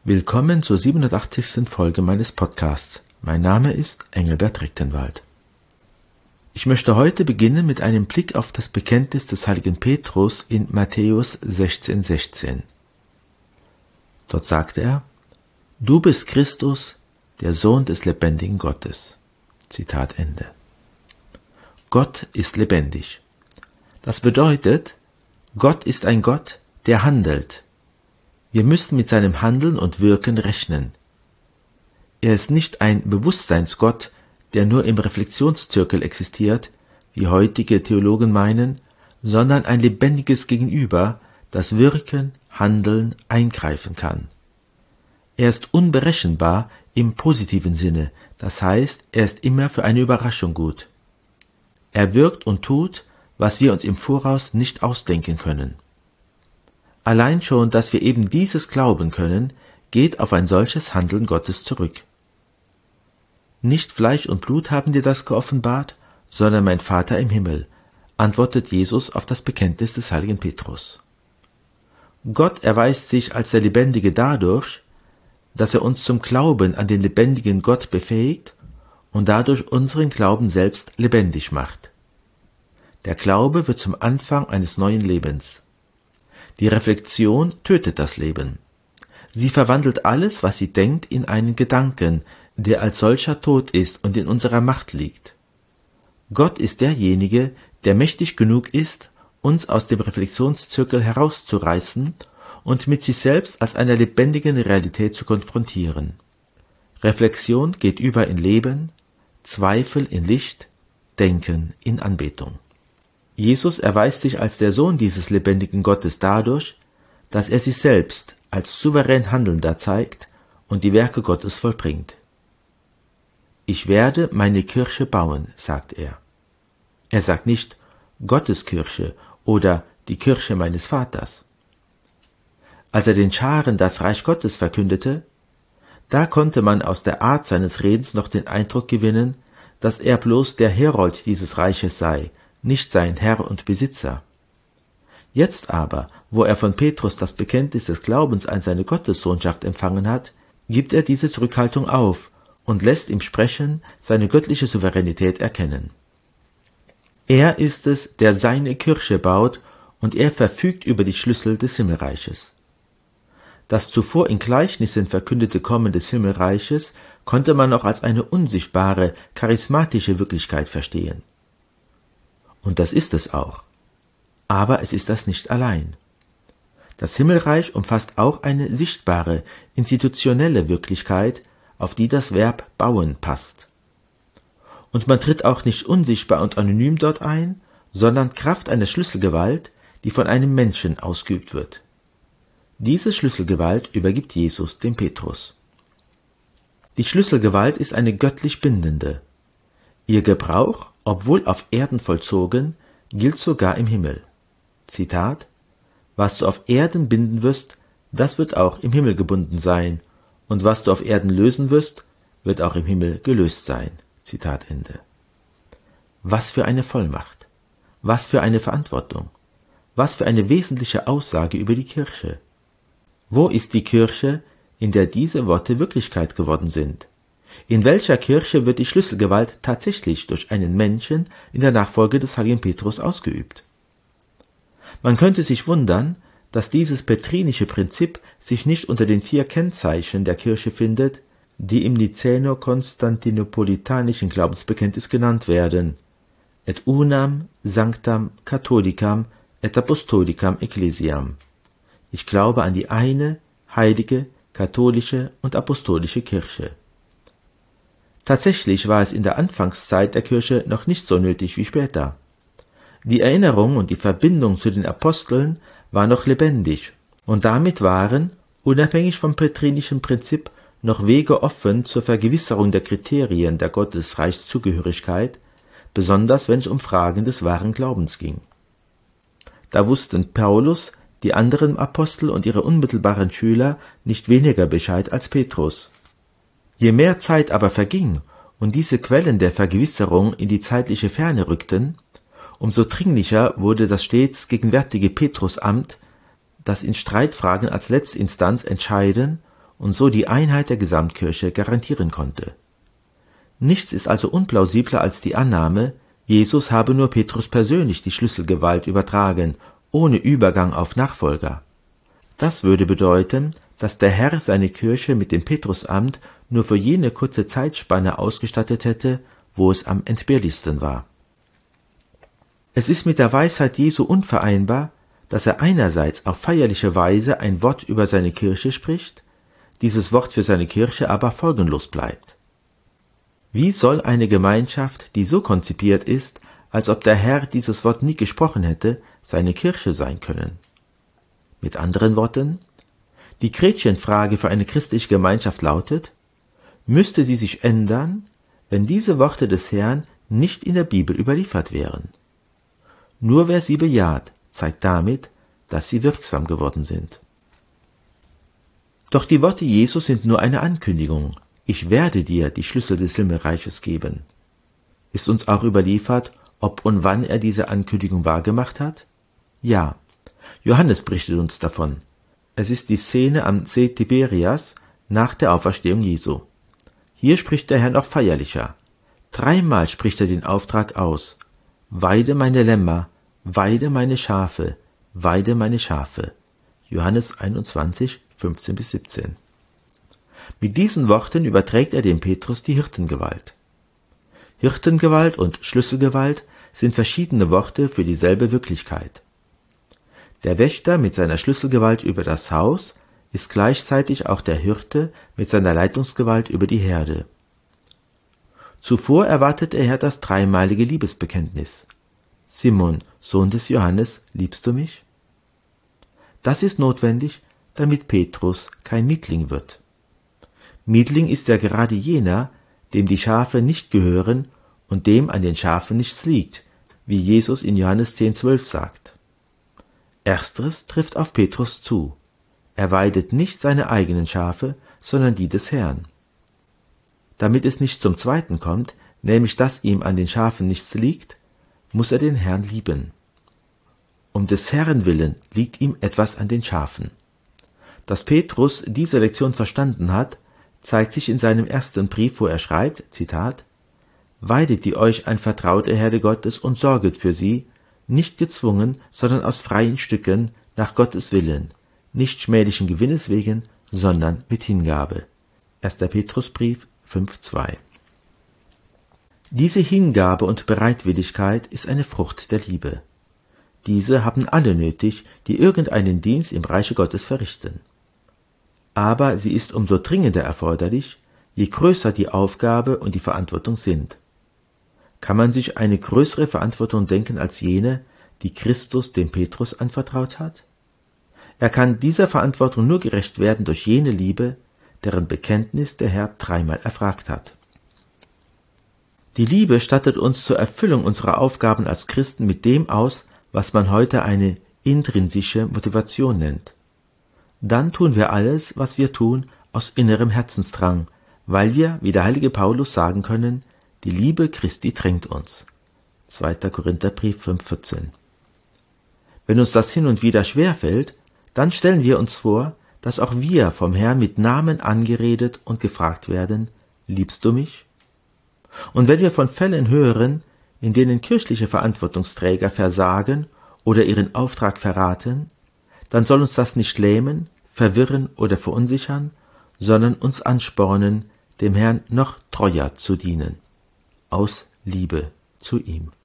Willkommen zur 87. Folge meines Podcasts. Mein Name ist Engelbert Rechtenwald. Ich möchte heute beginnen mit einem Blick auf das Bekenntnis des heiligen Petrus in Matthäus 16,16. Dort sagt er: Du bist Christus, der Sohn des lebendigen Gottes. Zitat Ende. Gott ist lebendig. Das bedeutet, Gott ist ein Gott, der handelt. Wir müssen mit seinem Handeln und Wirken rechnen. Er ist nicht ein Bewusstseinsgott, der nur im Reflexionszirkel existiert, wie heutige Theologen meinen, sondern ein lebendiges Gegenüber, das wirken, handeln, eingreifen kann. Er ist unberechenbar im positiven Sinne, das heißt, er ist immer für eine Überraschung gut. Er wirkt und tut, was wir uns im Voraus nicht ausdenken können. Allein schon, dass wir eben dieses glauben können, geht auf ein solches Handeln Gottes zurück. Nicht Fleisch und Blut haben dir das geoffenbart, sondern mein Vater im Himmel, antwortet Jesus auf das Bekenntnis des heiligen Petrus. Gott erweist sich als der Lebendige dadurch, dass er uns zum Glauben an den lebendigen Gott befähigt und dadurch unseren Glauben selbst lebendig macht. Der Glaube wird zum Anfang eines neuen Lebens. Die Reflexion tötet das Leben. Sie verwandelt alles, was sie denkt, in einen Gedanken, der als solcher tot ist und in unserer Macht liegt. Gott ist derjenige, der mächtig genug ist, uns aus dem Reflexionszirkel herauszureißen und mit sich selbst als einer lebendigen Realität zu konfrontieren. Reflexion geht über in Leben, Zweifel in Licht, Denken in Anbetung. Jesus erweist sich als der Sohn dieses lebendigen Gottes dadurch, dass er sich selbst als souverän Handelnder zeigt und die Werke Gottes vollbringt. Ich werde meine Kirche bauen, sagt er. Er sagt nicht Gottes Kirche oder die Kirche meines Vaters. Als er den Scharen das Reich Gottes verkündete, da konnte man aus der Art seines Redens noch den Eindruck gewinnen, dass er bloß der Herold dieses Reiches sei, nicht sein Herr und Besitzer. Jetzt aber, wo er von Petrus das Bekenntnis des Glaubens an seine Gottessohnschaft empfangen hat, gibt er diese Zurückhaltung auf und lässt im Sprechen seine göttliche Souveränität erkennen. Er ist es, der seine Kirche baut, und er verfügt über die Schlüssel des Himmelreiches. Das zuvor in Gleichnissen verkündete Kommen des Himmelreiches konnte man noch als eine unsichtbare, charismatische Wirklichkeit verstehen. Und das ist es auch. Aber es ist das nicht allein. Das Himmelreich umfasst auch eine sichtbare, institutionelle Wirklichkeit, auf die das Verb bauen passt. Und man tritt auch nicht unsichtbar und anonym dort ein, sondern Kraft einer Schlüsselgewalt, die von einem Menschen ausgeübt wird. Diese Schlüsselgewalt übergibt Jesus dem Petrus. Die Schlüsselgewalt ist eine göttlich bindende. Ihr Gebrauch, obwohl auf Erden vollzogen, gilt sogar im Himmel. Zitat: Was du auf Erden binden wirst, das wird auch im Himmel gebunden sein, und was du auf Erden lösen wirst, wird auch im Himmel gelöst sein. Zitat Ende. Was für eine Vollmacht, was für eine Verantwortung, was für eine wesentliche Aussage über die Kirche. Wo ist die Kirche, in der diese Worte Wirklichkeit geworden sind? In welcher Kirche wird die Schlüsselgewalt tatsächlich durch einen Menschen in der Nachfolge des heiligen Petrus ausgeübt? Man könnte sich wundern, dass dieses petrinische Prinzip sich nicht unter den 4 Kennzeichen der Kirche findet, die im nicäno-konstantinopolitanischen Glaubensbekenntnis genannt werden: et unam sanctam catholicam et apostolicam ecclesiam. Ich glaube an die eine, heilige, katholische und apostolische Kirche. Tatsächlich war es in der Anfangszeit der Kirche noch nicht so nötig wie später. Die Erinnerung und die Verbindung zu den Aposteln war noch lebendig, und damit waren, unabhängig vom petrinischen Prinzip, noch Wege offen zur Vergewisserung der Kriterien der Gottesreichszugehörigkeit, besonders wenn es um Fragen des wahren Glaubens ging. Da wussten Paulus, die anderen Apostel und ihre unmittelbaren Schüler nicht weniger Bescheid als Petrus. Je mehr Zeit aber verging und diese Quellen der Vergewisserung in die zeitliche Ferne rückten, umso dringlicher wurde das stets gegenwärtige Petrusamt, das in Streitfragen als Letztinstanz entscheiden und so die Einheit der Gesamtkirche garantieren konnte. Nichts ist also unplausibler als die Annahme, Jesus habe nur Petrus persönlich die Schlüsselgewalt übertragen, ohne Übergang auf Nachfolger. Das würde bedeuten, dass der Herr seine Kirche mit dem Petrusamt nur für jene kurze Zeitspanne ausgestattet hätte, wo es am entbehrlichsten war. Es ist mit der Weisheit Jesu unvereinbar, dass er einerseits auf feierliche Weise ein Wort über seine Kirche spricht, dieses Wort für seine Kirche aber folgenlos bleibt. Wie soll eine Gemeinschaft, die so konzipiert ist, als ob der Herr dieses Wort nie gesprochen hätte, seine Kirche sein können? Mit anderen Worten, die Gretchenfrage für eine christliche Gemeinschaft lautet: Müsste sie sich ändern, wenn diese Worte des Herrn nicht in der Bibel überliefert wären? Nur wer sie bejaht, zeigt damit, dass sie wirksam geworden sind. Doch die Worte Jesu sind nur eine Ankündigung. Ich werde dir die Schlüssel des Himmelreiches geben. Ist uns auch überliefert, ob und wann er diese Ankündigung wahrgemacht hat? Ja, Johannes berichtet uns davon. Es ist die Szene am See Tiberias nach der Auferstehung Jesu. Hier spricht der Herr noch feierlicher. 3-mal spricht er den Auftrag aus: Weide meine Lämmer, weide meine Schafe, weide meine Schafe. Johannes 21, 15-17. Mit diesen Worten überträgt er dem Petrus die Hirtengewalt. Hirtengewalt und Schlüsselgewalt sind verschiedene Worte für dieselbe Wirklichkeit. Der Wächter mit seiner Schlüsselgewalt über das Haus ist gleichzeitig auch der Hirte mit seiner Leitungsgewalt über die Herde. Zuvor erwartet er das 3-malige Liebesbekenntnis: Simon, Sohn des Johannes, liebst du mich? Das ist notwendig, damit Petrus kein Mietling wird. Mietling ist ja gerade jener, dem die Schafe nicht gehören und dem an den Schafen nichts liegt, wie Jesus in Johannes 10,12 sagt. Ersteres trifft auf Petrus zu. Er weidet nicht seine eigenen Schafe, sondern die des Herrn. Damit es nicht zum Zweiten kommt, nämlich dass ihm an den Schafen nichts liegt, muss er den Herrn lieben. Um des Herrn willen liegt ihm etwas an den Schafen. Dass Petrus diese Lektion verstanden hat, zeigt sich in seinem ersten Brief, wo er schreibt, Zitat: Weidet die euch anvertraute Herde Gottes und sorget für sie, nicht gezwungen, sondern aus freien Stücken, nach Gottes Willen, nicht schmählichen Gewinnes wegen, sondern mit Hingabe. 1. Petrusbrief 5,2. Diese Hingabe und Bereitwilligkeit ist eine Frucht der Liebe. Diese haben alle nötig, die irgendeinen Dienst im Reiche Gottes verrichten. Aber sie ist umso dringender erforderlich, je größer die Aufgabe und die Verantwortung sind. Kann man sich eine größere Verantwortung denken als jene, die Christus dem Petrus anvertraut hat? Er kann dieser Verantwortung nur gerecht werden durch jene Liebe, deren Bekenntnis der Herr 3-mal erfragt hat. Die Liebe stattet uns zur Erfüllung unserer Aufgaben als Christen mit dem aus, was man heute eine intrinsische Motivation nennt. Dann tun wir alles, was wir tun, aus innerem Herzensdrang, weil wir, wie der heilige Paulus sagen können, die Liebe Christi drängt uns. 2. Korintherbrief 5,14. Wenn uns das hin und wieder schwerfällt, dann stellen wir uns vor, dass auch wir vom Herrn mit Namen angeredet und gefragt werden: Liebst du mich? Und wenn wir von Fällen hören, in denen kirchliche Verantwortungsträger versagen oder ihren Auftrag verraten, dann soll uns das nicht lähmen, verwirren oder verunsichern, sondern uns anspornen, dem Herrn noch treuer zu dienen, aus Liebe zu ihm.